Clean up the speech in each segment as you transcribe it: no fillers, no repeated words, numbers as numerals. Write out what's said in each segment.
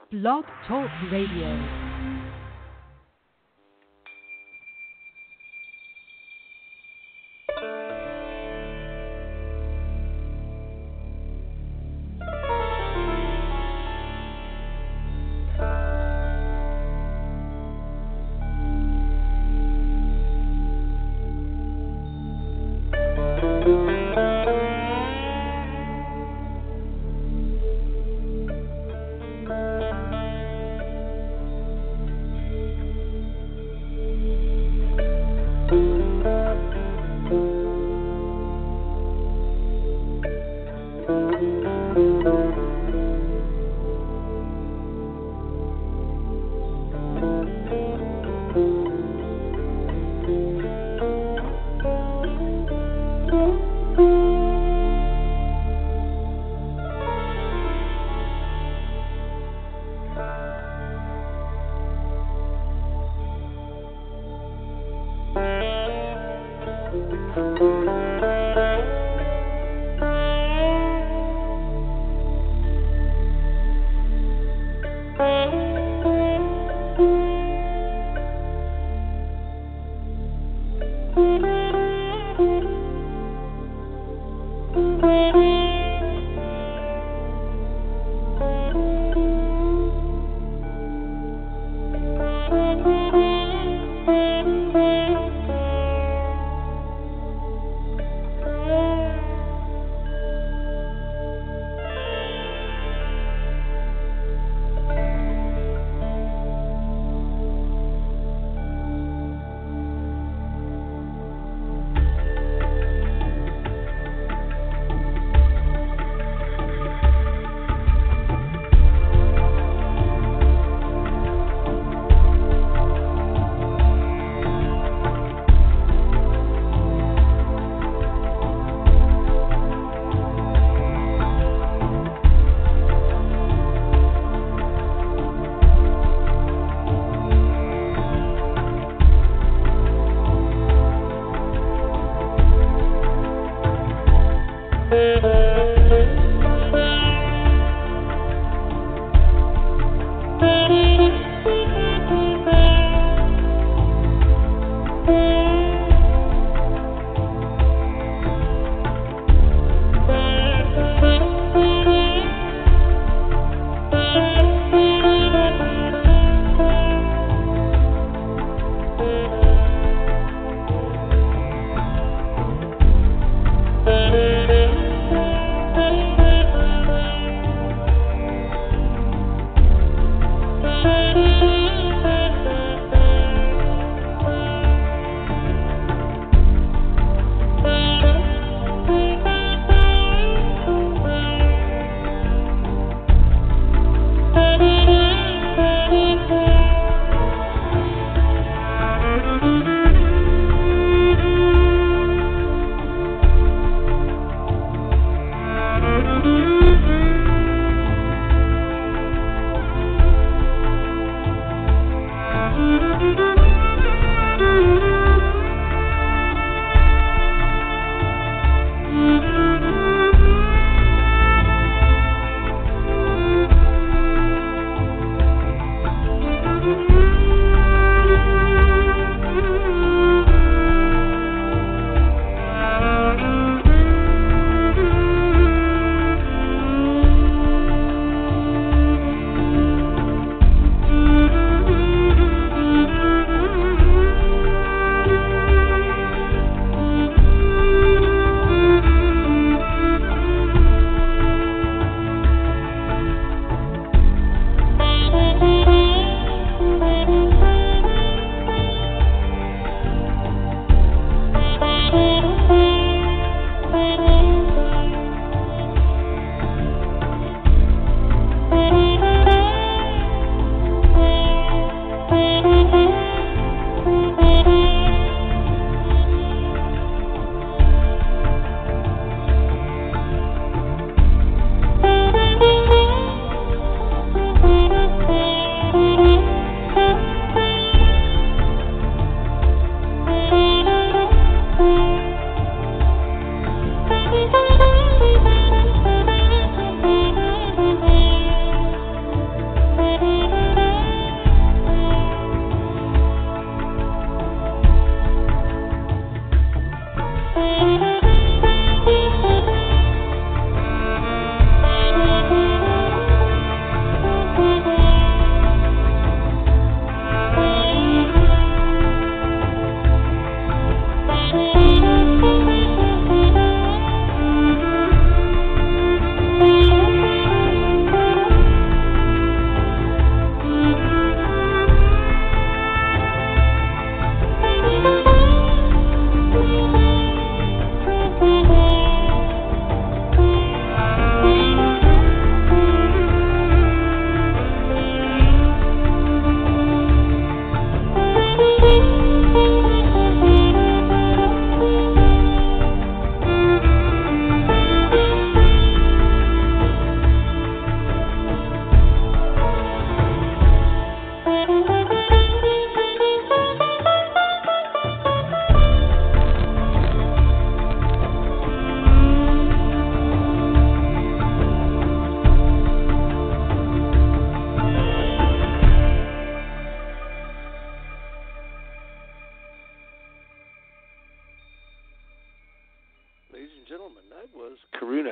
Blog Talk Radio.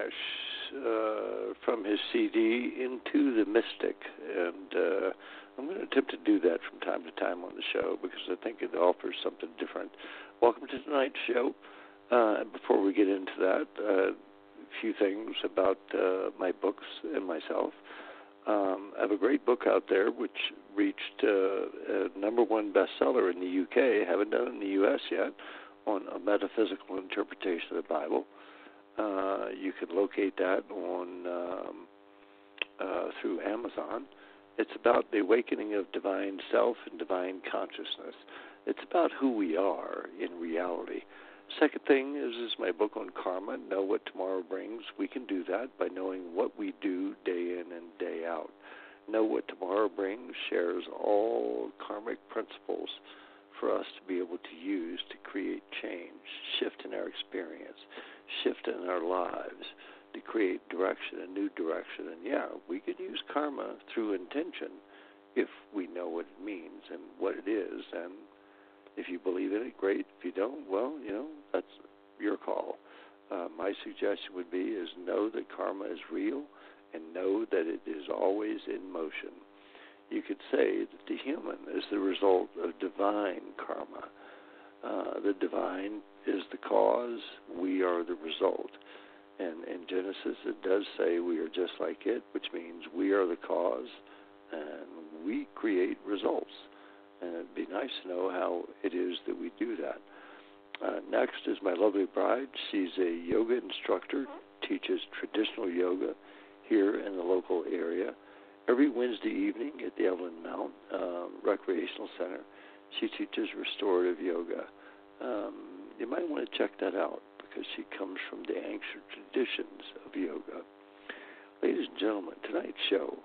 Nash from his CD Into the Mystic, and I'm going to attempt to do that from time to time on the show because I think it offers something different. Welcome to tonight's show. Before we get into that, a few things about my books and myself. I have a great book out there which reached a #1 bestseller in the UK. Haven't done it in the US yet, on a metaphysical interpretation of the Bible. You can locate that on through Amazon. It's about the awakening of divine self and divine consciousness. It's about who we are in reality. Second thing is my book on karma, Know What Tomorrow Brings. We can do that by knowing what we do day in and day out. Know What Tomorrow Brings shares all karmic principles for us to be able to use to create change, shift in our experience, shift in our lives, to create direction, a new direction. And yeah, we can use karma through intention if we know what it means and what it is. And if you believe in it, great. If you don't, well, that's your call. My suggestion would be is know that karma is real and know that it is always in motion. You could say that the human is the result of divine karma. The divine is the cause, we are the result. And in Genesis it does say we are just like it, which means we are the cause and we create results. And it'd be nice to know how it is that we do that. Next is my lovely bride. She's a yoga instructor, teaches traditional yoga here in the local area. Every Wednesday evening at the Evelyn Mount Recreational Center, she teaches restorative yoga. You might want to check that out because she comes from the ancient traditions of yoga. Ladies and gentlemen, tonight's show,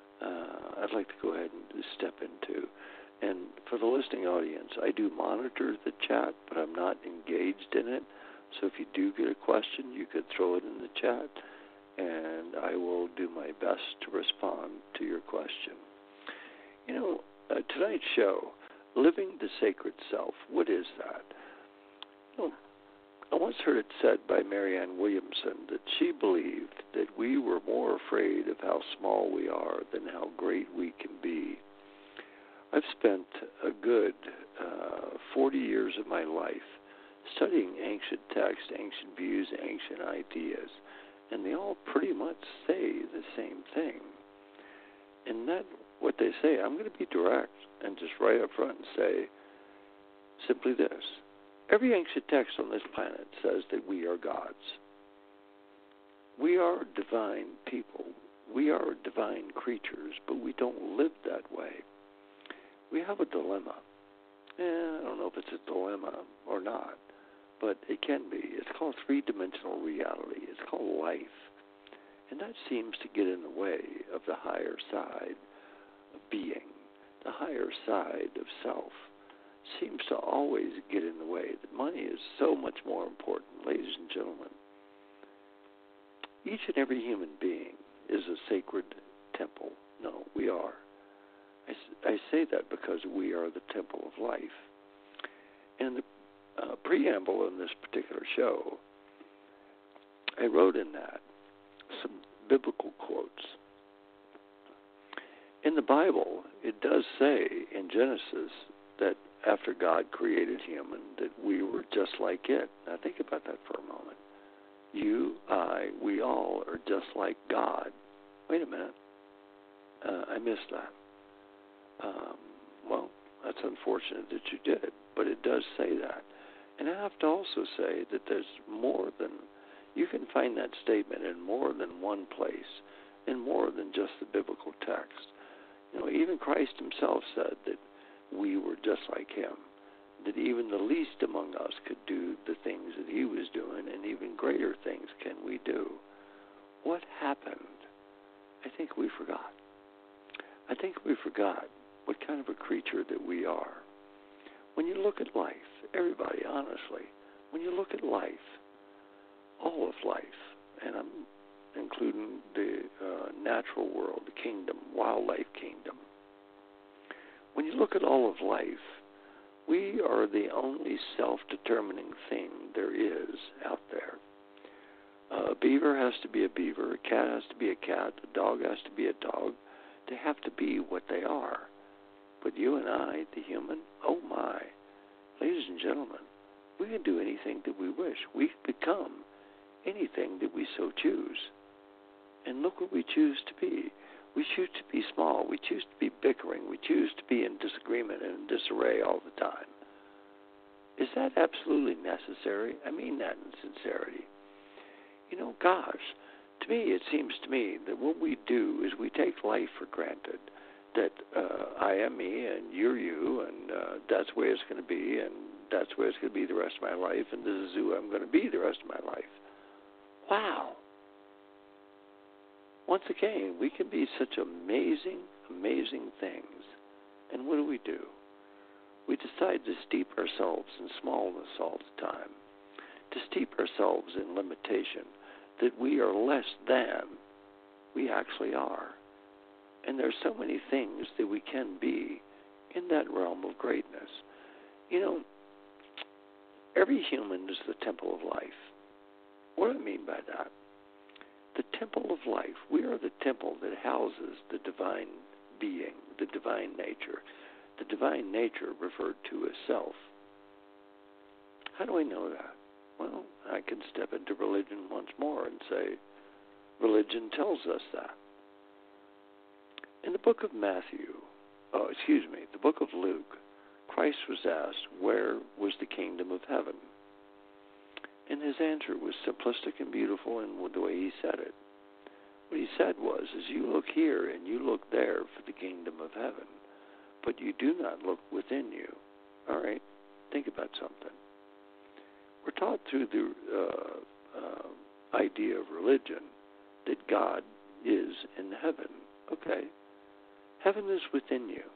I'd like to go ahead and step into. And for the listening audience, I do monitor the chat, but I'm not engaged in it. So if you do get a question, you could throw it in the chat, and I will do my best to respond to your question. Tonight's show, Living the Sacred Self, what is that? I once heard it said by Marianne Williamson that she believed that we were more afraid of how small we are than how great we can be. I've spent a good 40 years of my life studying ancient texts, ancient views, ancient ideas, and they all pretty much say the same thing. And that, what they say, I'm going to be direct and just right up front and say simply this. Every ancient text on this planet says that we are gods. We are divine people. We are divine creatures, but we don't live that way. We have a dilemma. I don't know if it's a dilemma or not, but it can be. It's called three-dimensional reality. It's called life. And that seems to get in the way of the higher side of being, the higher side of self. Seems to always get in the way. That money is so much more important, ladies and gentlemen. Each and every human being is a sacred temple. No, we are. I say that because we are the temple of life. And the preamble in this particular show, I wrote in that some biblical quotes. In the Bible, it does say in Genesis that after God created human, that we were just like it. Now think about that for a moment. You, I, we all are just like God. Wait a minute. I missed that. Well, that's unfortunate that you did, but it does say that. And I have to also say that there's more than, you can find that statement in more than one place, in more than just the biblical text. Even Christ himself said that we were just like him, that even the least among us could do the things that he was doing, and even greater things can we do. What happened? I think we forgot. I think we forgot what kind of a creature that we are. When you look at life, everybody, honestly, when you look at life, all of life, and I'm including the natural world, the kingdom, wildlife kingdom, when you look at all of life, we are the only self-determining thing there is out there. beaver has to be a beaver, a cat has to be a cat, a dog has to be a dog. They have to be what they are. But you and I, the human, oh my, ladies and gentlemen, we can do anything that we wish. We can become anything that we so choose. And look what we choose to be. We choose to be small. We choose to be bickering. We choose to be in disagreement and in disarray all the time. Is that absolutely necessary? I mean that in sincerity. You know, gosh, to me, it seems to me that what we do is we take life for granted, that I am me and you're you, and that's the way it's going to be, and that's the way it's going to be the rest of my life, and this is who I'm going to be the rest of my life. Wow. Once again, we can be such amazing, amazing things. And what do? We decide to steep ourselves in smallness all the time, to steep ourselves in limitation, that we are less than we actually are. And there's so many things that we can be in that realm of greatness. You know, every human is the temple of life. What do I mean by that? The temple of life. We are the temple that houses the divine being, the divine nature. The divine nature referred to as self. How do I know that? Well, I can step into religion once more and say, religion tells us that. In the book of the book of Luke, Christ was asked, where was the kingdom of heaven? And his answer was simplistic and beautiful in the way he said it. What he said was, is you look here and you look there for the kingdom of heaven, but you do not look within you. All right? Think about something. We're taught through the idea of religion that God is in heaven. Okay. Heaven is within you.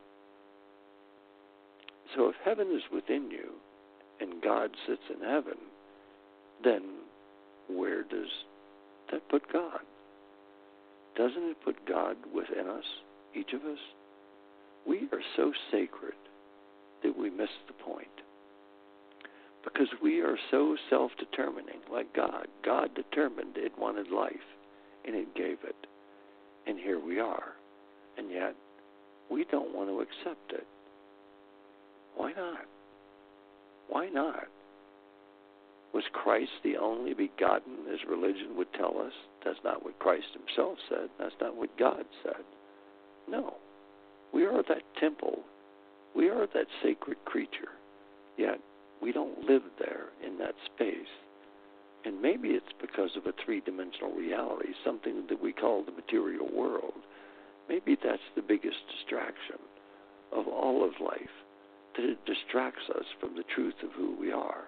So if heaven is within you and God sits in heaven, then where does that put God? Doesn't it put God within us, each of us? We are so sacred that we miss the point. Because we are so self-determining, like God. God determined it wanted life, and it gave it. And here we are. And yet, we don't want to accept it. Why not? Why not? Was Christ the only begotten, as religion would tell us? That's not what Christ himself said. That's not what God said. No. We are that temple. We are that sacred creature. Yet, we don't live there in that space. And maybe it's because of a three-dimensional reality, something that we call the material world. Maybe that's the biggest distraction of all of life, that it distracts us from the truth of who we are.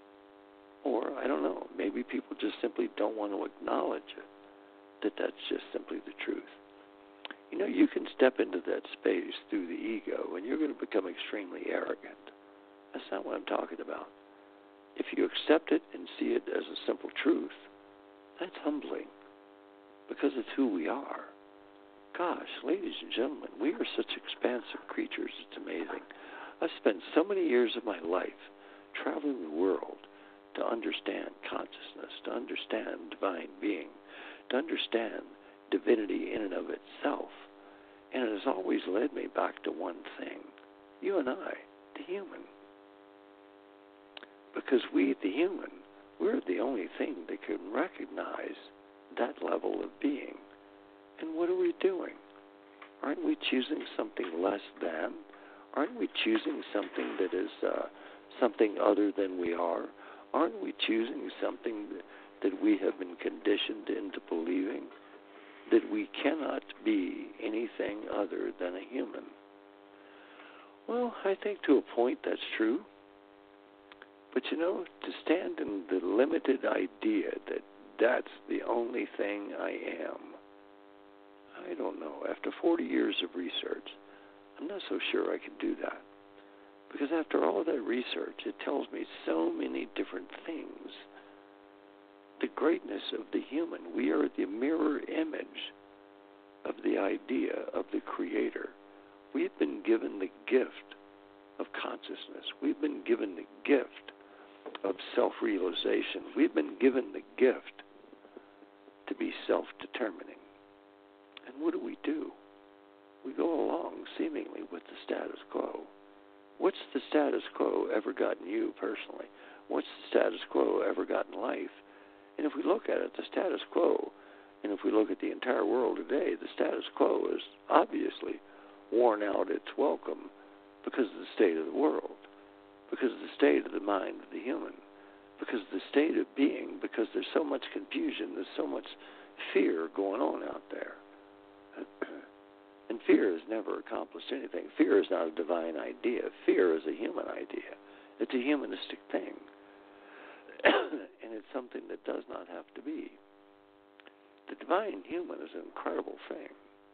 Or, I don't know, maybe people just simply don't want to acknowledge it, that that's just simply the truth. You know, you can step into that space through the ego, and you're going to become extremely arrogant. That's not what I'm talking about. If you accept it and see it as a simple truth, that's humbling, because it's who we are. Gosh, ladies and gentlemen, we are such expansive creatures, it's amazing. I've spent so many years of my life traveling the world to understand consciousness, to understand divine being, to understand divinity in and of itself. And it has always led me back to one thing. You and I, the human. Because we, the human, we're the only thing that can recognize that level of being. And what are we doing? Aren't we choosing something less than? Aren't we choosing something that is something other than we are? Aren't we choosing something that we have been conditioned into believing? That we cannot be anything other than a human? Well, I think to a point that's true. But you know, to stand in the limited idea that that's the only thing I am, I don't know. After 40 years of research, I'm not so sure I can do that. Because after all of that research, it tells me so many different things. The greatness of the human. We are the mirror image of the idea of the Creator. We've been given the gift of consciousness. We've been given the gift of self-realization. We've been given the gift to be self-determining. And what do? We go along seemingly with the status quo. What's the status quo ever gotten you personally? What's the status quo ever gotten life? And if we look at it, the status quo, and if we look at the entire world today, the status quo is obviously worn out its welcome because of the state of the world, because of the state of the mind of the human, because of the state of being, because there's so much confusion, there's so much fear going on out there. And fear has never accomplished anything. Fear is not a divine idea. Fear is a human idea. It's a humanistic thing. And it's something that does not have to be. The divine human is an incredible thing.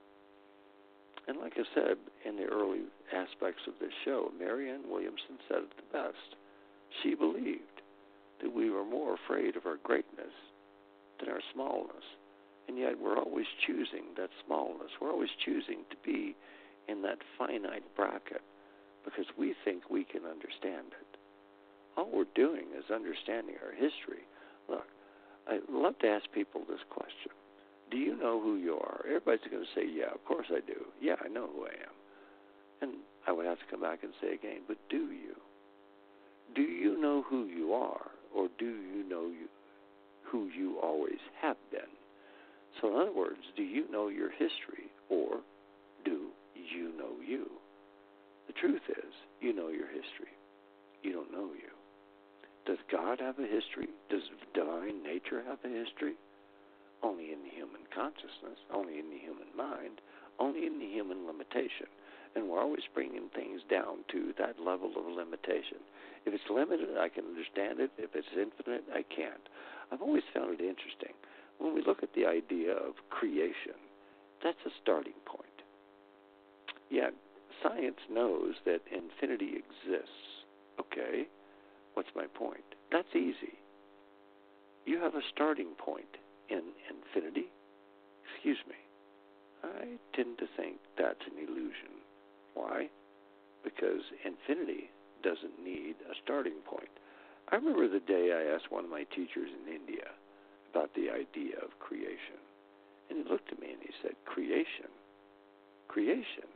And like I said in the early aspects of this show, Marianne Williamson said it the best. She believed that we were more afraid of our greatness than our smallness. And yet we're always choosing that smallness. We're always choosing to be in that finite bracket because we think we can understand it. All we're doing is understanding our history. Look, I love to ask people this question. Do you know who you are? Everybody's going to say, yeah, of course I do. Yeah, I know who I am. And I would have to come back and say again, but do you? Do you know who you are, or do you know who you always have been? So in other words, do you know your history, or do you know you? The truth is, you know your history. You don't know you. Does God have a history? Does divine nature have a history? Only in the human consciousness, only in the human mind, only in the human limitation. And we're always bringing things down to that level of limitation. If it's limited, I can understand it. If it's infinite, I can't. I've always found it interesting. When we look at the idea of creation, that's a starting point. Yet, science knows that infinity exists. Okay, what's my point? That's easy. You have a starting point in infinity? Excuse me. I tend to think that's an illusion. Why? Because infinity doesn't need a starting point. I remember the day I asked one of my teachers in India about the idea of creation. And he looked at me and he said, creation? Creation?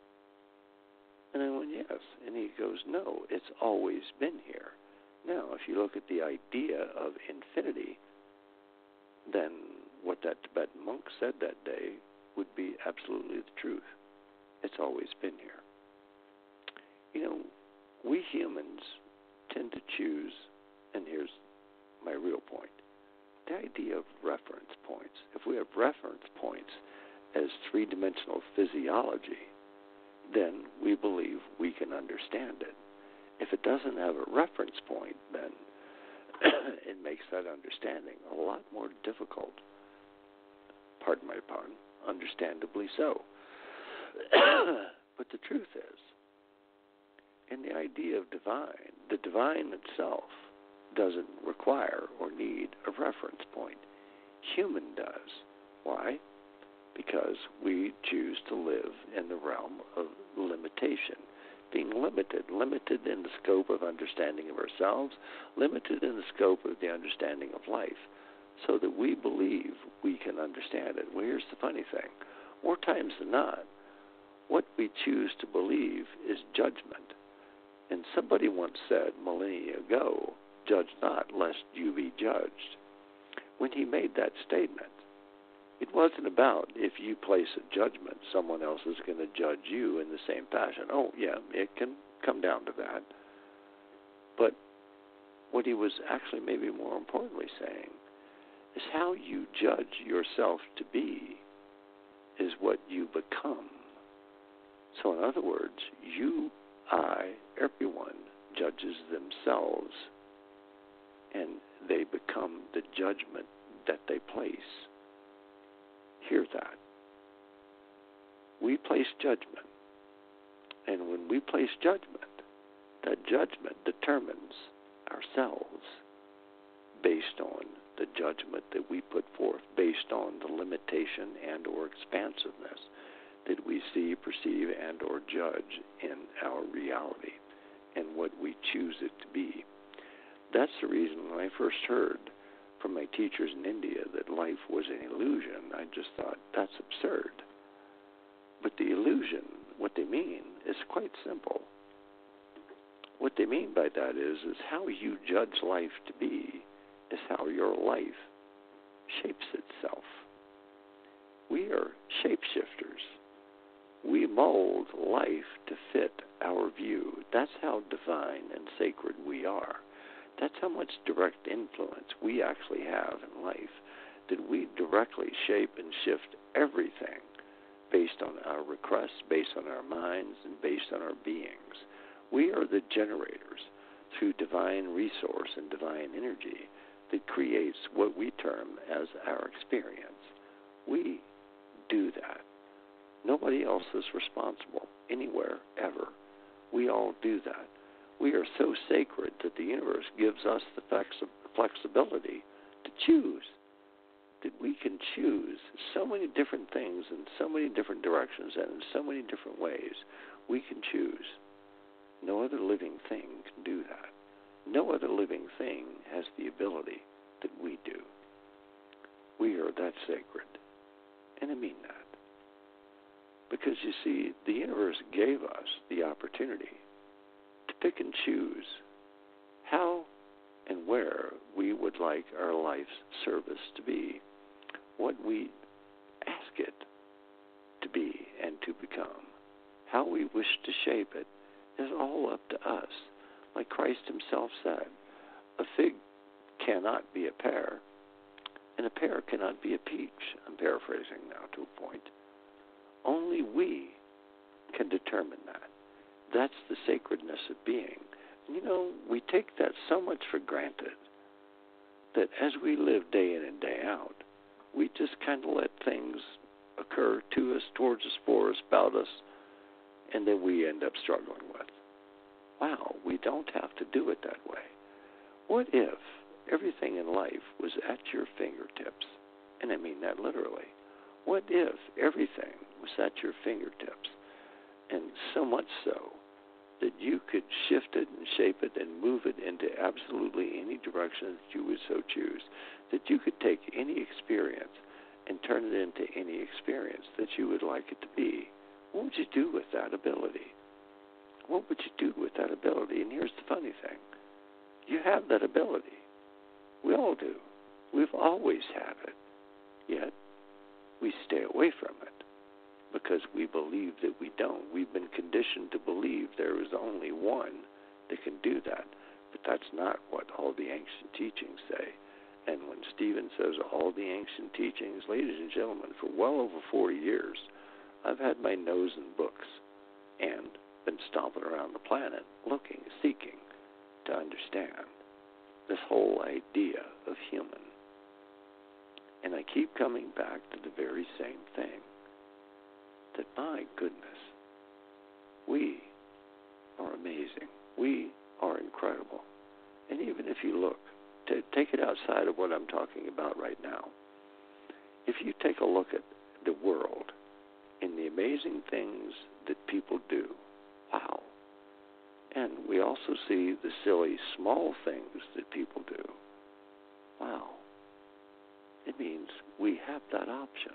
And I went, yes. And he goes, no, it's always been here. Now, if you look at the idea of infinity, then what that Tibetan monk said that day would be absolutely the truth. It's always been here. You know, we humans tend to choose, and here's my real point, the idea of reference points. If we have reference points as three-dimensional physiology, then we believe we can understand it. If it doesn't have a reference point, then it makes that understanding a lot more difficult. Pardon my pun, understandably so. But the truth is, in the idea of divine, the divine itself doesn't require or need a reference point. Human does. Why? Because we choose to live in the realm of limitation. Being limited in the scope of understanding of ourselves, limited in the scope of the understanding of life, so that we believe we can understand it. Well, here's the funny thing. More times than not, what we choose to believe is judgment. And somebody once said millennia ago, judge not lest you be judged. When he made that statement, it wasn't about if you place a judgment, someone else is going to judge you in the same fashion. Oh, yeah, it can come down to that. But what he was actually maybe more importantly saying is how you judge yourself to be is what you become. So in other words, you, I, everyone judges themselves, and they become the judgment that they place. Hear that. We place judgment. And when we place judgment, that judgment determines ourselves based on the judgment that we put forth, based on the limitation and or expansiveness that we see, perceive, and or judge in our reality and what we choose it to be. That's the reason when I first heard from my teachers in India that life was an illusion, I just thought, that's absurd. But the illusion, what they mean, is quite simple. What they mean by that is how you judge life to be is how your life shapes itself. We are shapeshifters. We mold life to fit our view. That's how divine and sacred we are. That's how much direct influence we actually have in life, that we directly shape and shift everything based on our requests, based on our minds, and based on our beings. We are the generators through divine resource and divine energy that creates what we term as our experience. We do that. Nobody else is responsible anywhere, ever. We all do that. We are so sacred that the universe gives us the flexibility to choose, that we can choose so many different things in so many different directions and in so many different ways. We can choose. No other living thing can do that. No other living thing has the ability that we do. We are that sacred. And I mean that. Because, you see, the universe gave us the opportunity to pick and choose how and where we would like our life's service to be, what we ask it to be and to become, how we wish to shape it is all up to us. Like Christ himself said, a fig cannot be a pear, and a pear cannot be a peach. I'm paraphrasing now to a point. Only we can determine that. That's the sacredness of being. You know, we take that so much for granted that as we live day in and day out, we just kind of let things occur to us, towards us, for us, about us, and then we end up struggling with. Wow, we don't have to do it that way. What if everything in life was at your fingertips? And I mean that literally. What if everything was at your fingertips, and so much so that you could shift it and shape it and move it into absolutely any direction that you would so choose, that you could take any experience and turn it into any experience that you would like it to be? What would you do with that ability? What would you do with that ability? And here's the funny thing. You have that ability. We all do. We've always had it. Yet, we stay away from it because we believe that we don't. We've been conditioned to believe there is only one that can do that. But that's not what all the ancient teachings say. And when Stephen says all the ancient teachings, ladies and gentlemen, for well over 40 years, I've had my nose in books and been stomping around the planet looking, seeking to understand this whole idea of human. And I keep coming back to the very same thing, that my goodness, we are amazing. We are incredible. And even if you look, to take it outside of what I'm talking about right now, if you take a look at the world and the amazing things that people do, wow. And we also see the silly small things that people do. Wow. It means we have that option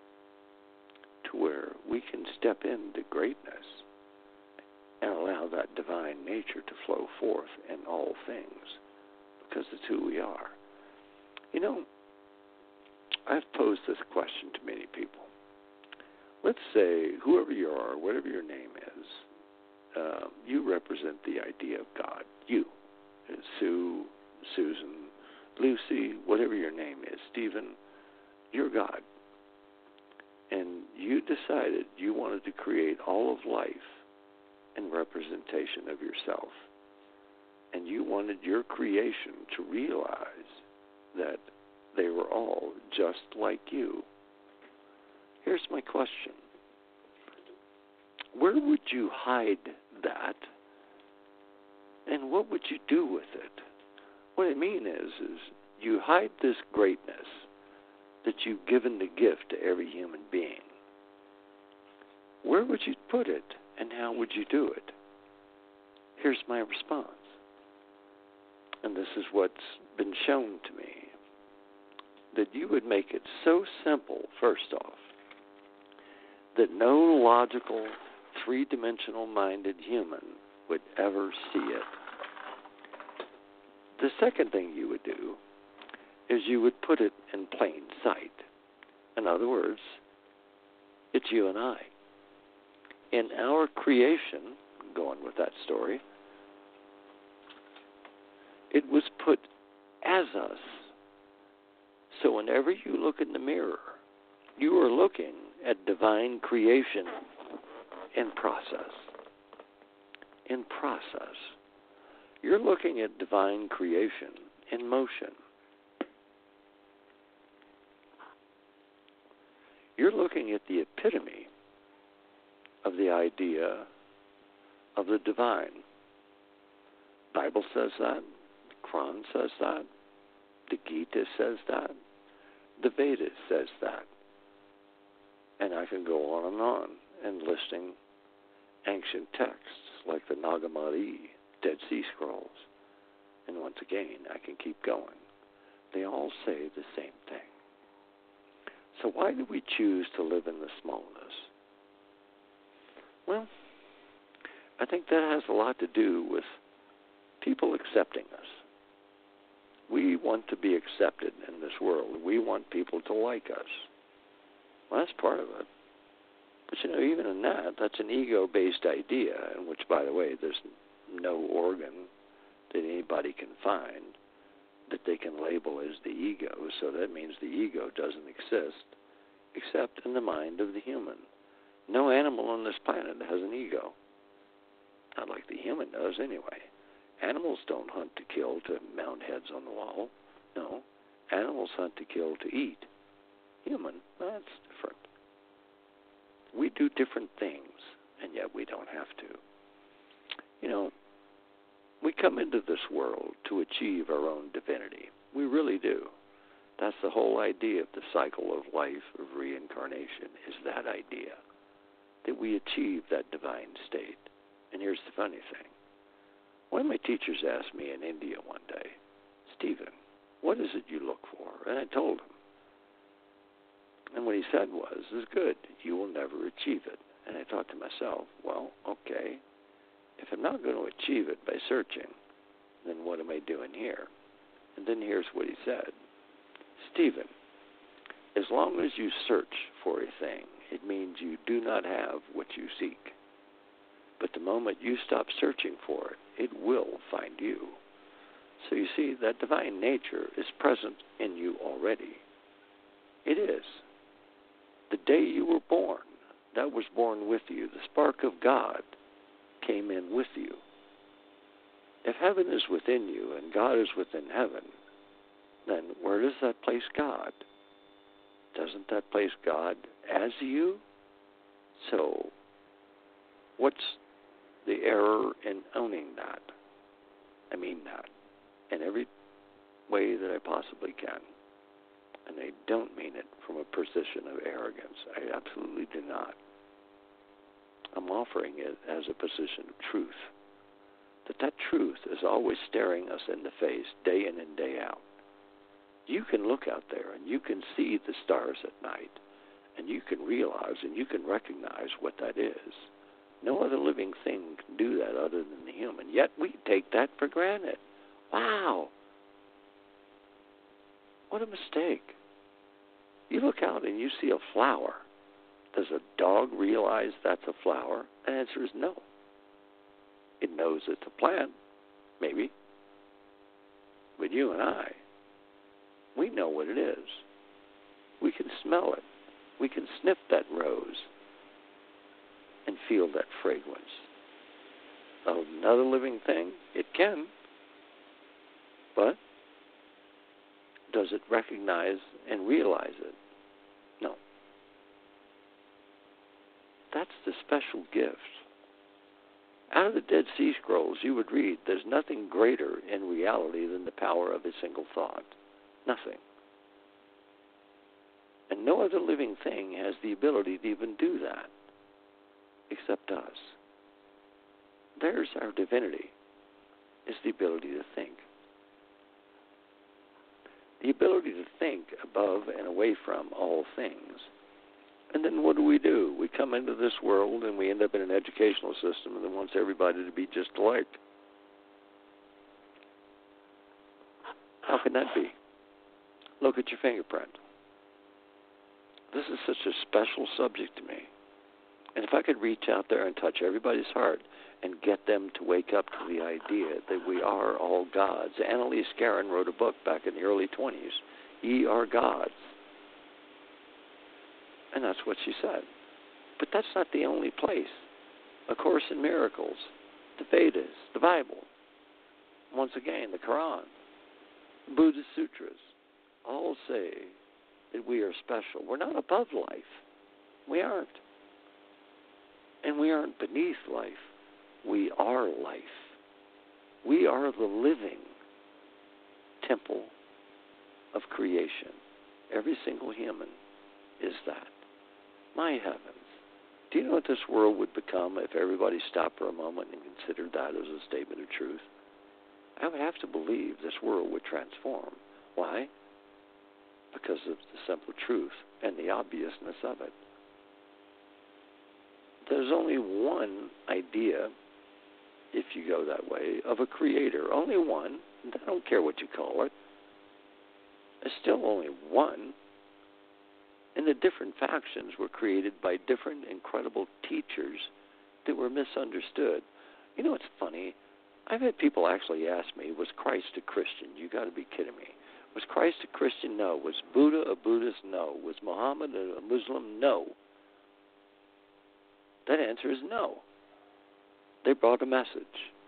to where we can step into greatness and allow that divine nature to flow forth in all things because it's who we are. You know, I've posed this question to many people. Let's say whoever you are, whatever your name is, you represent the idea of God. You, Sue, Susan, Lucy, whatever your name is, Stephen, you're God. And you decided you wanted to create all of life in representation of yourself. And you wanted your creation to realize that they were all just like you. Here's my question. Where would you hide that? And what would you do with it? What I mean is you hide this greatness that you've given the gift to every human being. Where would you put it, and how would you do it? Here's my response. And this is what's been shown to me that you would make it so simple, first off, that no logical, three-dimensional minded human would ever see it. The second thing you would do is you would put it in plain sight. In other words, it's you and I. In our creation, going with that story, it was put as us. So whenever you look in the mirror, you are looking at divine creation in process. In process. You're looking at divine creation in motion. You're looking at the epitome of the idea of the divine. The Bible says that. The Quran says that. The Gita says that. The Vedas says that. And I can go on and listing ancient texts like the Nag Hammadi, Dead Sea Scrolls. And once again, I can keep going. They all say the same thing. So why do we choose to live in the smallness? Well, I think that has a lot to do with people accepting us. We want to be accepted in this world. We want people to like us. Well, that's part of it. But, even in that, that's an ego-based idea, in which, by the way, there's no organ that anybody can find that they can label as the ego. So that means the ego doesn't exist except in the mind of the human. No animal on this planet has an ego. Not like the human does, anyway. Animals don't hunt to kill to mount heads on the wall. No. Animals hunt to kill to eat. Human, that's different. We do different things, and yet we don't have to. We come into this world to achieve our own divinity. We really do. That's the whole idea of the cycle of life, of reincarnation, is that idea, that we achieve that divine state. And here's the funny thing. One of my teachers asked me in India one day, Stephen, what is it you look for? And I told him. And what he said was, is good, you will never achieve it. And I thought to myself, well, okay, if I'm not going to achieve it by searching, then what am I doing here? And then here's what he said. Stephen, as long as you search for a thing, it means you do not have what you seek. But the moment you stop searching for it, it will find you. So you see, that divine nature is present in you already. It is. The day you were born, that was born with you. The spark of God came in with you. If heaven is within you and God is within heaven, then where does that place God? Doesn't that place God as you? So what's the error in owning that? I mean that in every way that I possibly can. And I don't mean it from a position of arrogance. I absolutely do not. I'm offering it as a position of truth. That truth is always staring us in the face day in and day out. You can look out there and you can see the stars at night, and you can realize and you can recognize what that is. No other living thing can do that other than the human. Yet we take that for granted. Wow. What a mistake. You look out and you see a flower. Does a dog realize that's a flower? The answer is no. It knows it's a plant, maybe. But you and I, we know what it is. We can smell it. We can sniff that rose and feel that fragrance. Of another living thing, it can. But does it recognize and realize it? No. That's the special gift. Out of the Dead Sea Scrolls, you would read, there's nothing greater in reality than the power of a single thought. Nothing. And no other living thing has the ability to even do that, except us. There's our divinity, is the ability to think. the ability to think above and away from all things. And then what do? We come into this world and we end up in an educational system that wants everybody to be just alike. How can that be? Look at your fingerprint. This is such a special subject to me. And if I could reach out there and touch everybody's heart and get them to wake up to the idea that we are all gods. Annalise Guerin wrote a book back in the early 20s, Ye Are Gods. And that's what she said. But that's not the only place. A Course in Miracles, the Vedas, the Bible, once again, the Quran, Buddhist sutras, all say that we are special. We're not above life. We aren't. And we aren't beneath life. We are life. We are the living temple of creation. Every single human is that. My heavens. Do you know what this world would become if everybody stopped for a moment and considered that as a statement of truth? I would have to believe this world would transform. Why? Because of the simple truth and the obviousness of it. There's only one idea, if you go that way, of a creator. Only one. I don't care what you call it. There's still only one. And the different factions were created by different incredible teachers that were misunderstood. You know what's funny? I've had people actually ask me, was Christ a Christian? You got to be kidding me. Was Christ a Christian? No. Was Buddha a Buddhist? No. Was Muhammad a Muslim? No. That answer is no. They brought a message.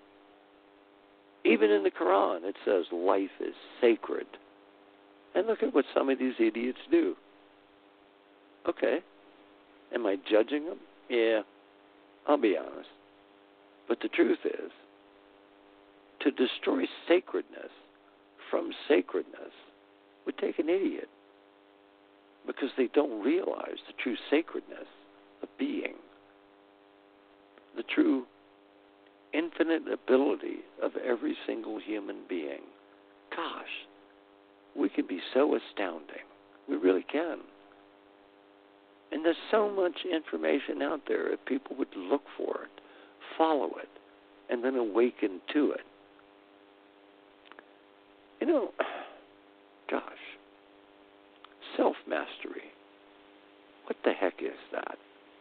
Even in the Quran, it says life is sacred. And look at what some of these idiots do. Okay. Am I judging them? Yeah. I'll be honest. But the truth is, to destroy sacredness from sacredness would take an idiot, because they don't realize the true sacredness of being, the true infinite ability of every single human being. Gosh, we can be so astounding. We really can. And there's so much information out there if people would look for it, follow it, and then awaken to it. You know, gosh, self-mastery. What the heck is that?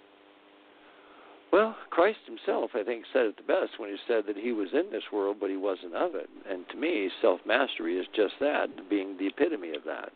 Well, Christ himself, I think, said it the best when he said that he was in this world, but he wasn't of it. And to me, self-mastery is just that, being the epitome of that.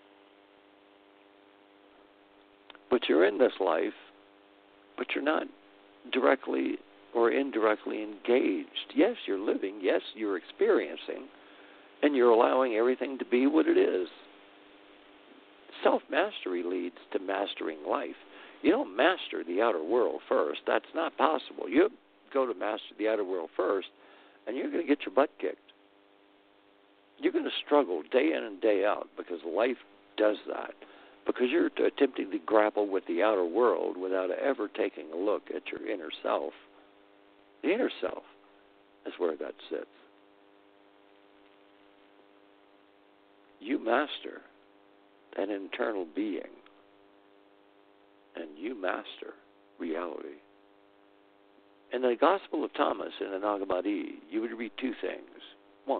But you're in this life, but you're not directly or indirectly engaged. Yes, you're living. Yes, you're experiencing. And you're allowing everything to be what it is. Self-mastery leads to mastering life. You don't master the outer world first. That's not possible. You go to master the outer world first, and you're going to get your butt kicked. You're going to struggle day in and day out, because life does that. Because you're attempting to grapple with the outer world without ever taking a look at your inner self. The inner self is where that sits. You master an internal being, and you master reality. In the Gospel of Thomas in the Nag Hammadi, you would read two things. One,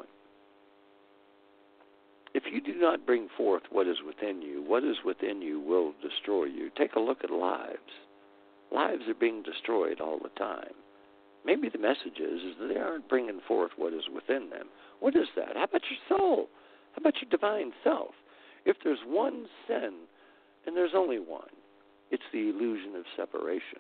if you do not bring forth what is within you, what is within you will destroy you. Take a look at lives. Lives are being destroyed all the time. Maybe the message is that they aren't bringing forth what is within them. What is that? How about your soul? How about your divine self? If there's one sin, and there's only one, it's the illusion of separation.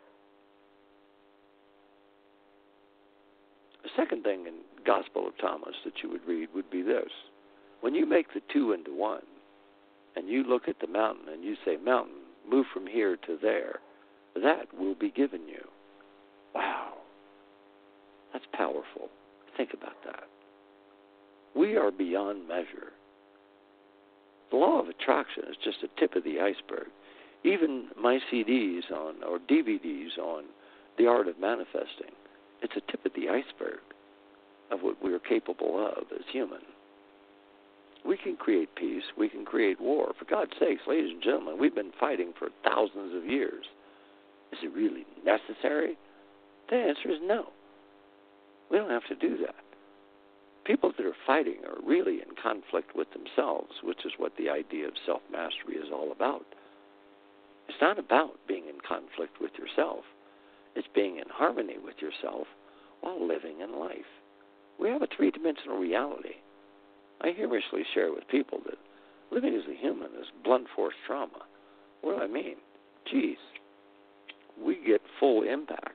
The second thing in Gospel of Thomas that you would read would be this. When you make the two into one, and you look at the mountain and you say, mountain, move from here to there, that will be given you. Wow. That's powerful. Think about that. We are beyond measure. The law of attraction is just a tip of the iceberg. Even my CDs or DVDs on the art of manifesting, it's a tip of the iceberg of what we're capable of as human. We can create peace. We can create war. For God's sakes, ladies and gentlemen, we've been fighting for thousands of years. Is it really necessary? The answer is no. We don't have to do that. People that are fighting are really in conflict with themselves, which is what the idea of self-mastery is all about. It's not about being in conflict with yourself. It's being in harmony with yourself while living in life. We have a three-dimensional reality. I humorously share with people that living as a human is blunt force trauma. What do I mean? Geez, we get full impact.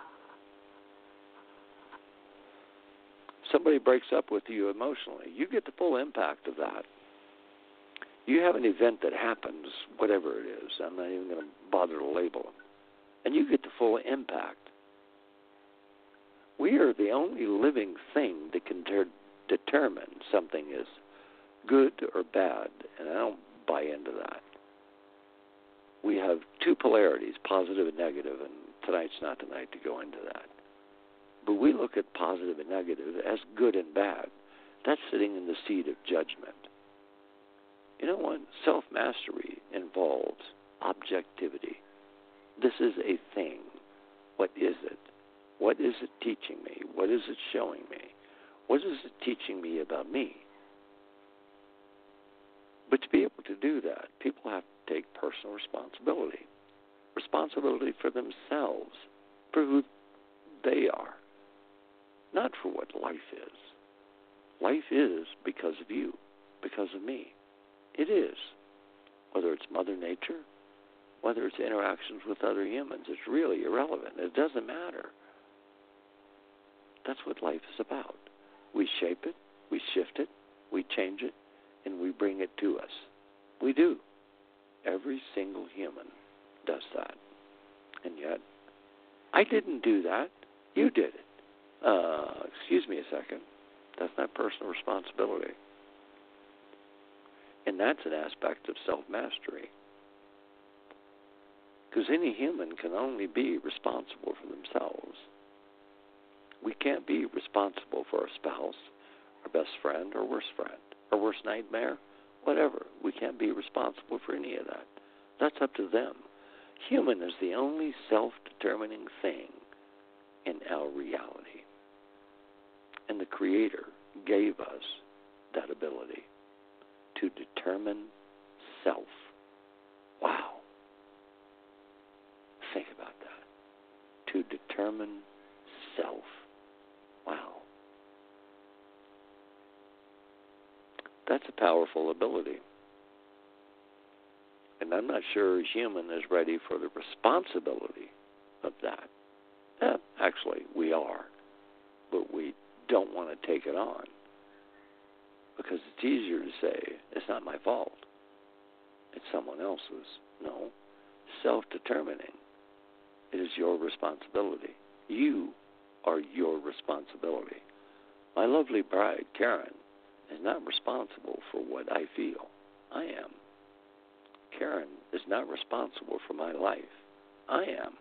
Somebody breaks up with you emotionally. You get the full impact of that. You have an event that happens, whatever it is. I'm not even going to bother to label them. And you get the full impact. We are the only living thing that can determine something is good or bad, and I don't buy into that. We have two polarities, positive and negative, and tonight's not the night to go into that. But we look at positive and negative as good and bad. That's sitting in the seat of judgment. You know what? Self-mastery involves objectivity. This is a thing. What is it? What is it teaching me? What is it showing me? What is it teaching me about me? But to be able to do that, people have to take personal responsibility. Responsibility for themselves, for who they are, not for what life is. Life is because of you, because of me. It is. Whether it's Mother Nature, whether it's interactions with other humans, it's really irrelevant. It doesn't matter. That's what life is about. We shape it, we shift it, we change it, and we bring it to us. We do. Every single human does that. And yet, I didn't do that. You did it. Excuse me a second. That's not personal responsibility. And that's an aspect of self-mastery. Because any human can only be responsible for themselves. We can't be responsible for our spouse, our best friend, our worst nightmare, whatever. We can't be responsible for any of that. That's up to them. Human is the only self-determining thing in our reality. And the Creator gave us that ability to determine self. Wow. Think about that. To determine self. Wow. That's a powerful ability. And I'm not sure a human is ready for the responsibility of that. Actually, we are. But we don't want to take it on. Because it's easier to say, it's not my fault. It's someone else's. No. Self-determining. It is your responsibility. You are your responsibility. My lovely bride, Karen, is not responsible for what I feel. I am. Karen is not responsible for my life. I am.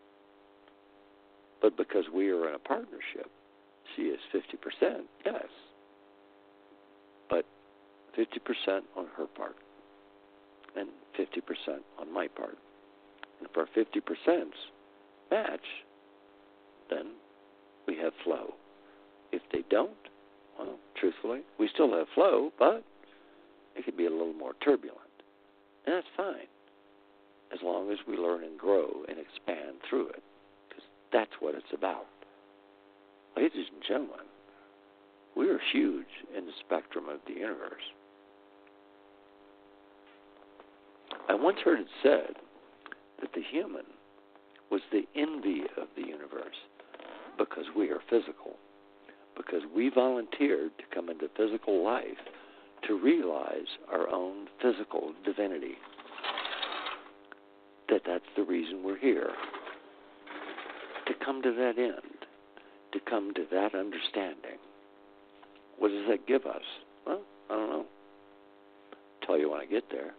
But because we are in a partnership, she is 50%, yes. But 50% on her part and 50% on my part. And if our 50% match, then we have flow. If they don't, well, truthfully, we still have flow, but it can be a little more turbulent. And that's fine, as long as we learn and grow and expand through it, because that's what it's about. Ladies and gentlemen, we are huge in the spectrum of the universe. I once heard it said that the human was the envy of the universe because we are physical, because we volunteered to come into physical life to realize our own physical divinity. That's the reason we're here, to come to that end, to come to that understanding. What does that give us? Well, I don't know. I'll tell you when I get there.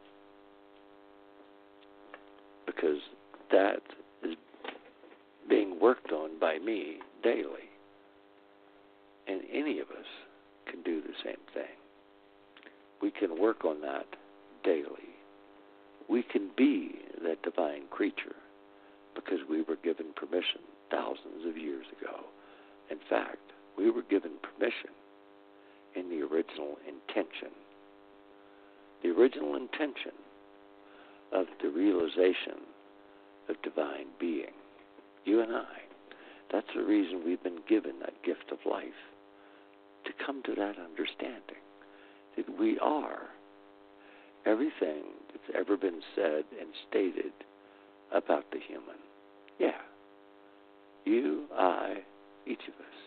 Because that is being worked on by me daily. And any of us can do the same thing. we can work on that daily. We can be that divine creature because we were given permission thousands of years ago. In fact, we were given permission in the original intention. The original intention of the realization of divine being. You and I. That's the reason we've been given that gift of life, to come to that understanding that we are everything that's ever been said and stated about the human. Yeah. You, I, each of us.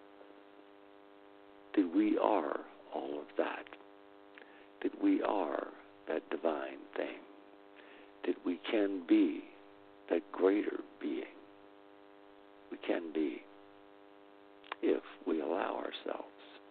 That we are all of that. That we are that divine thing. That we can be that greater being. We can be if we allow ourselves.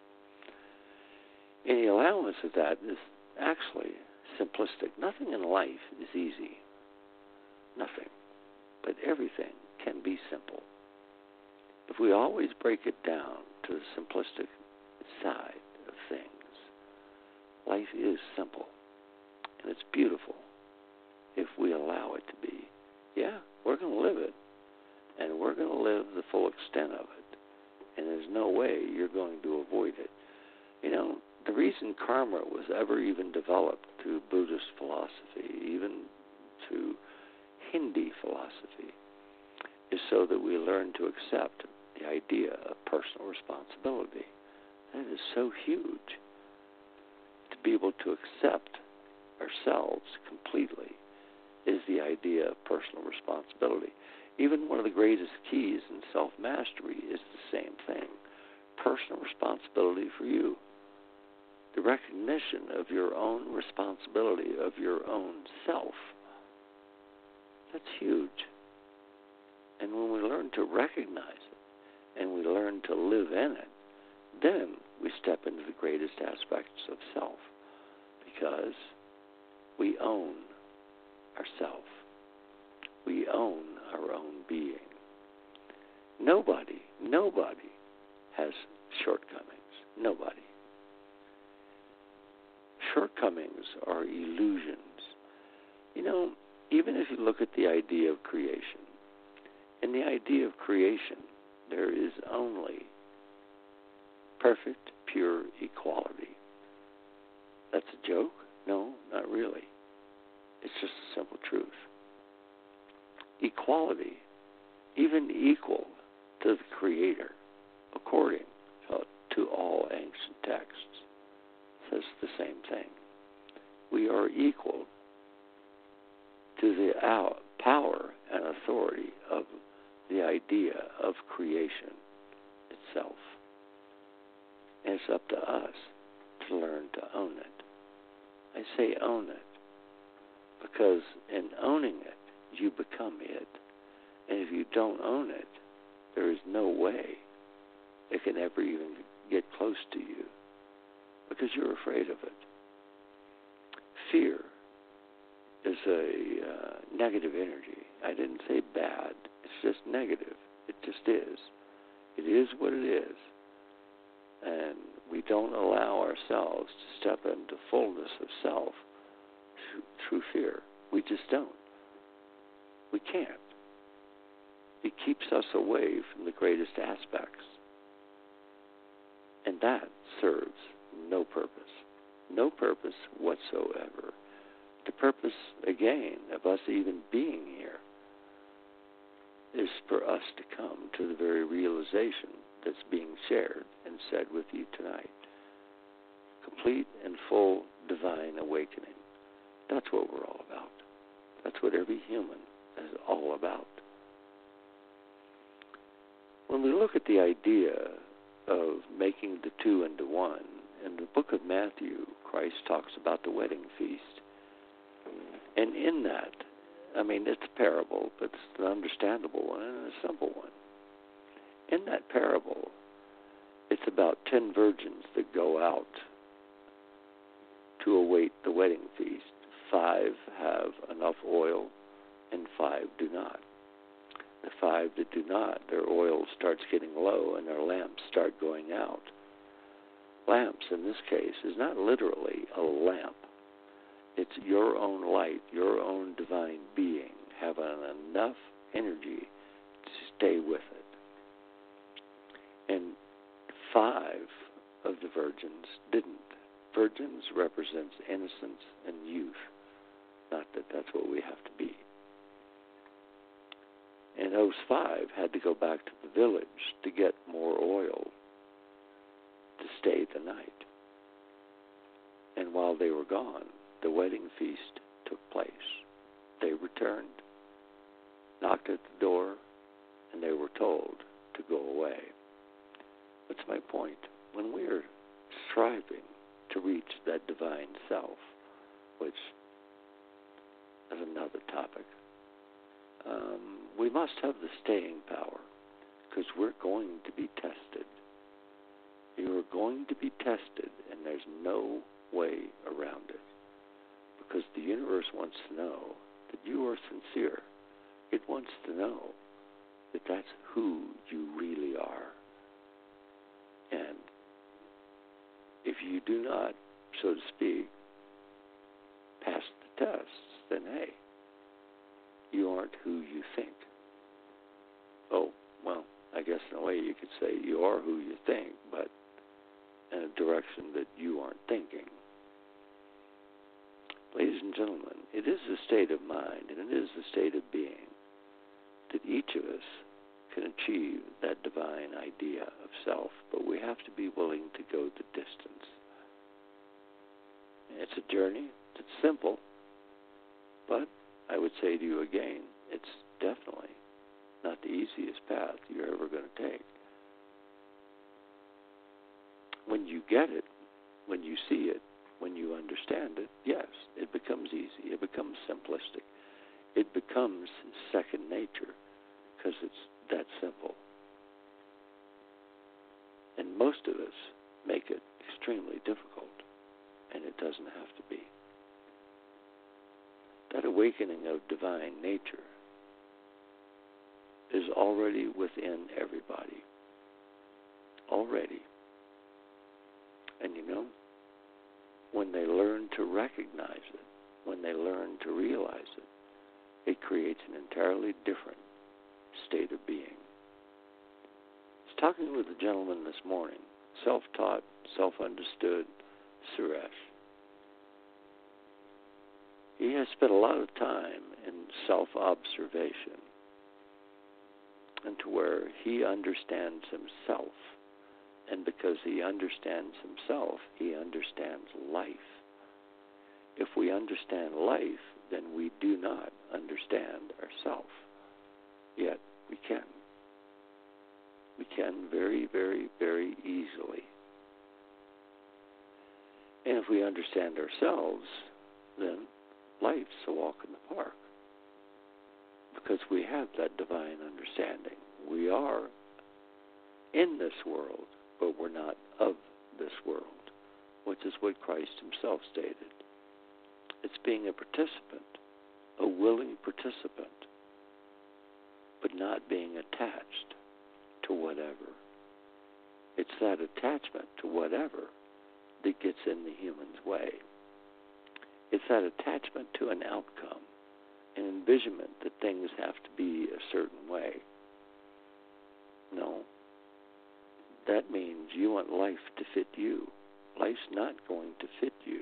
And the allowance of that is actually simplistic. Nothing in life is easy. Nothing. But everything can be simple. If we always break it down to the simplistic side of things, life is simple. And it's beautiful if we allow it to be. Yeah, we're going to live it. And we're going to live the full extent of it. And there's no way you're going to avoid it. You know, the reason karma was ever even developed through Buddhist philosophy, even to Hindi philosophy, is so that we learn to accept the idea of personal responsibility. That is so huge. To be able to accept ourselves completely is the idea of personal responsibility. Even one of the greatest keys in self-mastery is the same thing. Personal responsibility for you. The recognition of your own responsibility, of your own self. That's huge. And when we learn to recognize it, and we learn to live in it, then we step into the greatest aspects of self. Because we own ourself. We own our own being. Nobody has shortcomings. Nobody. Shortcomings are illusions. You know, even if you look at the idea of creation, in the idea of creation, there is only perfect, pure equality. That's a joke? No, not really. It's just a simple truth. Equality, even equal to the Creator, according to all ancient texts, says the same thing. We are equal to the power and authority of the idea of creation itself. And it's up to us to learn to own it. I say own it because in owning it, you become it. And if you don't own it, there is no way it can ever even get close to you because you're afraid of it. Fear is a negative energy. I didn't say bad. It's just negative. It just is. It is what it is. And we don't allow ourselves to step into fullness of self through fear. We just don't. We can't. It keeps us away from the greatest aspects. And that serves no purpose. No purpose whatsoever. The purpose, again, of us even being here is for us to come to the very realization that's being shared and said with you tonight. Complete and full divine awakening. That's what we're all about. That's what every human is all about. When we look at the idea of making the two into one, in the book of Matthew, Christ talks about the wedding feast. And in that, I mean, it's a parable, but it's an understandable one and a simple one. In that parable, it's about 10 virgins that go out to await the wedding feast. 5 have enough oil, and 5 do not. The 5 that do not, their oil starts getting low, and their lamps start going out. lamps in this case is not literally a lamp. It's your own light, your own divine being having enough energy to stay with it. And 5 of the virgins didn't. Virgins represents innocence and youth. Not that that's what we have to be. And those 5 had to go back to the village to get more oil to stay the night. And while they were gone, the wedding feast took place. They returned, knocked at the door, and they were told to go away. What's my point? When we are striving to reach that divine self, which is another topic, we must have the staying power, because we're going to be tested. You are going to be tested, and there's no way around it, because the universe wants to know that you are sincere. It wants to know that that's who you really are. And if you do not, so to speak, pass the tests, then hey, you aren't who you think. Oh, well, I guess in a way you could say you are who you think, but in a direction that you aren't thinking. Ladies and gentlemen, it is a state of mind, and it is a state of being, that each of us can achieve that divine idea of self, but we have to be willing to go the distance. It's a journey. It's simple, but I would say to you again, it's definitely not the easiest path you're ever going to take. When you get it, when you see it, when you understand it, yes, it becomes easy. It becomes simplistic. It becomes second nature, because it's that simple. And most of us make it extremely difficult, and it doesn't have to be. That awakening of divine nature is already within everybody. Already. And you know, when they learn to recognize it, when they learn to realize it, it creates an entirely different state of being. I was talking with a gentleman this morning, self-taught, self-understood, Suresh. He has spent a lot of time in self-observation, and to where he understands himself. And because he understands himself, he understands life. If we understand life, then we do not understand ourselves. Yet we can. We can very, very, very easily. And if we understand ourselves, then life's a walk in the park. Because we have that divine understanding. We are in this world, but we're not of this world, which is what Christ himself stated. It's being a participant, a willing participant, but not being attached to whatever. It's that attachment to whatever that gets in the human's way. It's that attachment to an outcome, an envisionment that things have to be a certain way. No. That means you want life to fit you. Life's not going to fit you.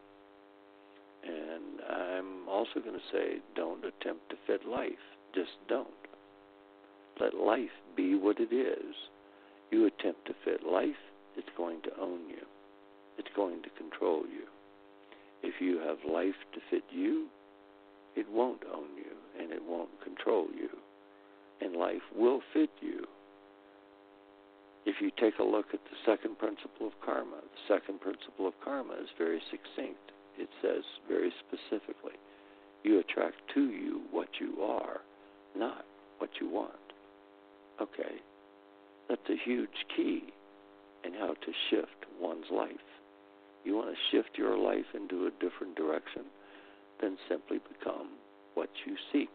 And I'm also going to say, don't attempt to fit life. Just don't. Let life be what it is. You attempt to fit life, it's going to own you. It's going to control you. If you have life to fit you, it won't own you, and it won't control you. And life will fit you. If you take a look at the second principle of karma, the second principle of karma is very succinct. It says very specifically, you attract to you what you are, not what you want. Okay, that's a huge key in how to shift one's life. You want to shift your life into a different direction, then simply become what you seek.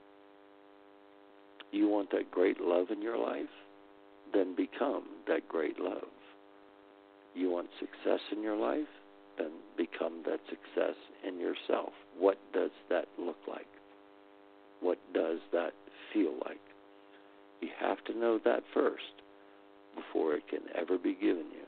You want that great love in your life? Then become that great love. You want success in your life? Then become that success in yourself. What does that look like? What does that feel like? You have to know that first before it can ever be given you.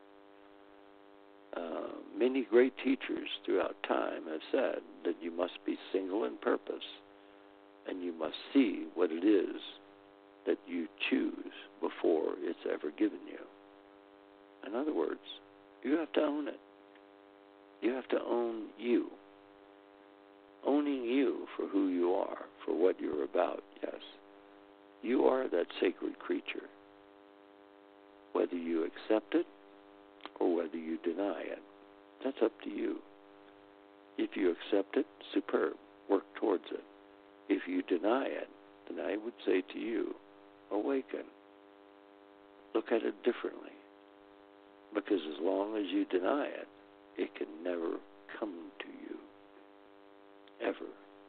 Many great teachers throughout time have said that you must be single in purpose and you must see what it is that you choose before it's ever given you. In other words, you have to own it. You have to own you. Owning you for who you are, for what you're about, yes. You are that sacred creature. Whether you accept it or whether you deny it, that's up to you. If you accept it, superb. Work towards it. If you deny it, then I would say to you, awaken. Look at it differently. Because as long as you deny it, it can never come to you. Ever.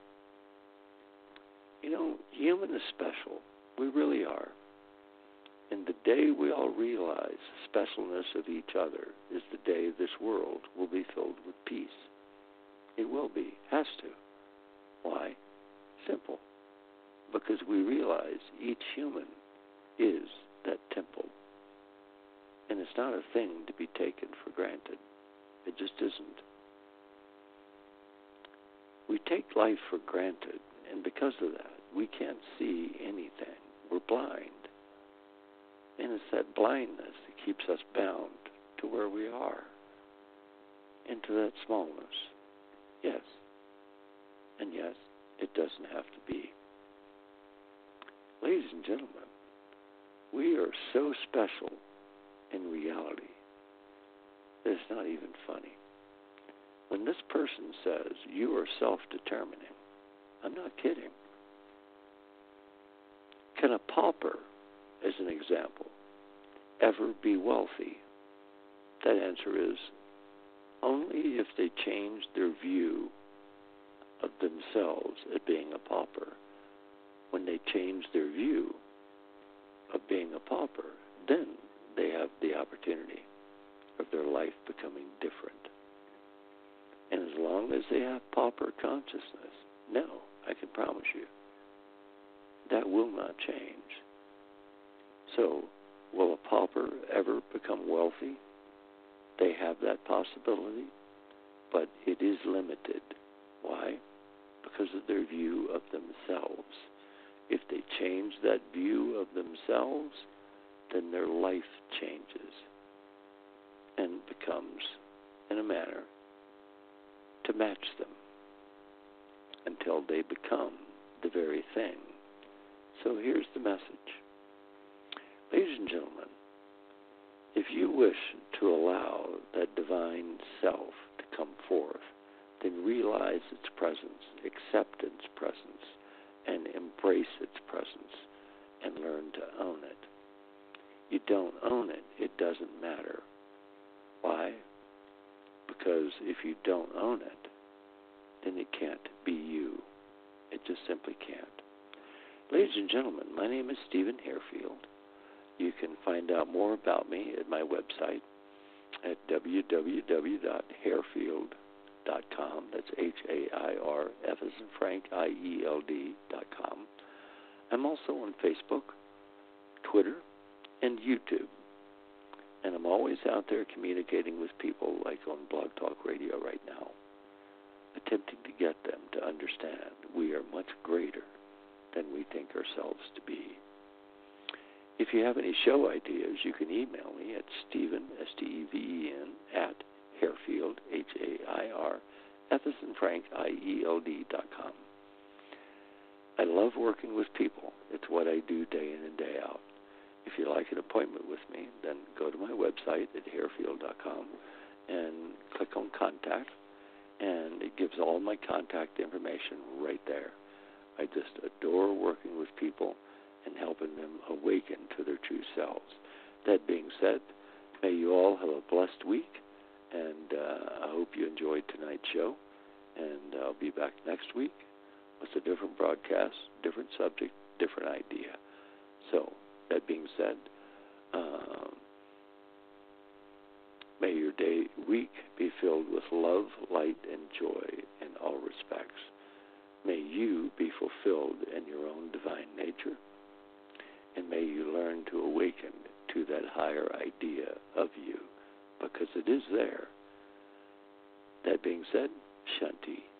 You know, human is special. We really are. And the day we all realize the specialness of each other is the day this world will be filled with peace. It will be. Has to. Why? Simple. Because we realize each human is that temple. And it's not a thing to be taken for granted. It just isn't. We take life for granted, and because of that, we can't see anything. We're blind. And it's that blindness that keeps us bound to where we are, into that smallness. Yes. And yes, it doesn't have to be. Ladies and gentlemen, we are so special in reality that it's not even funny. When this person says, you are self-determining, I'm not kidding. Can a pauper, as an example, ever be wealthy? That answer is only if they change their view of themselves as being a pauper. When they change their view of being a pauper, then they have the opportunity of their life becoming different. And as long as they have pauper consciousness, no, I can promise you, that will not change. So, will a pauper ever become wealthy? They have that possibility, but it is limited. Why? Because of their view of themselves. If they change that view of themselves, then their life changes and becomes, in a manner, to match them until they become the very thing. So here's the message. Ladies and gentlemen, if you wish to allow that divine self to come forth, then realize its presence, accept its presence, and embrace its presence, and learn to own it. You don't own it, it doesn't matter. Why? Because if you don't own it, then it can't be you. It just simply can't. Ladies and gentlemen, my name is Stephen Harefield. You can find out more about me at my website at www.harefield.com. That's HAIRF as in Frank, IELD.com. I'm also on Facebook, Twitter, and YouTube. And I'm always out there communicating with people like on Blog Talk Radio right now, attempting to get them to understand we are much greater than we think ourselves to be. If you have any show ideas, you can email me at Stephen, S-T-E-V-E-N, at Harefield, H-A-I-R-F as in Frank, IELD.com. I love working with people. It's what I do day in and day out. If you'd like an appointment with me, then go to my website at harefield.com and click on Contact, and it gives all my contact information right there. I just adore working with people and helping them awaken to their true selves. That being said, may you all have a blessed week, and I hope you enjoyed tonight's show, and I'll be back next week with a different broadcast, different subject, different idea. So, that being said, week be filled with love, light, and joy in all respects. May you be fulfilled in your own divine nature, and may you learn to awaken to that higher idea of you, because it is there. That being said, Shanti.